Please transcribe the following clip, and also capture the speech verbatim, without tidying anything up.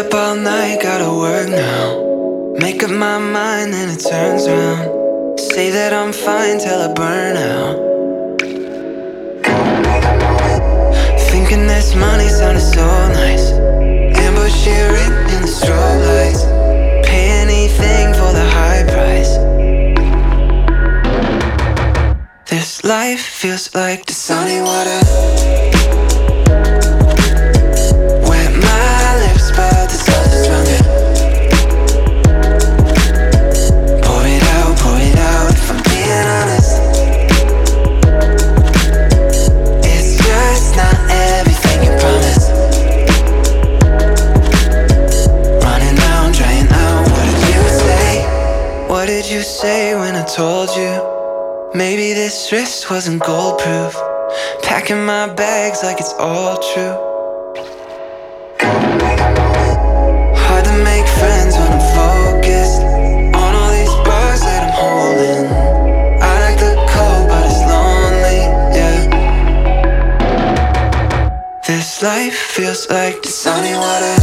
up all night, gotta work now. Make up my mind and it turns around. Say that I'm fine till I burn out. Thinking this money sounded so nice. Ambush here written in the strobe lights. Pay anything for the high price. This life feels like the sunny water. Wet my lips but the sun is drowning. Pour it out, pour it out if I'm being honest. It's just not everything you promised. Running out, drying out, what did you say? What did you say when I told you? Maybe this wrist wasn't gold-proof. Packing my bags like it's all true. Hard to make friends when I'm focused on all these bars that I'm holding. I like the cold but it's lonely, yeah. This life feels like the sunny water.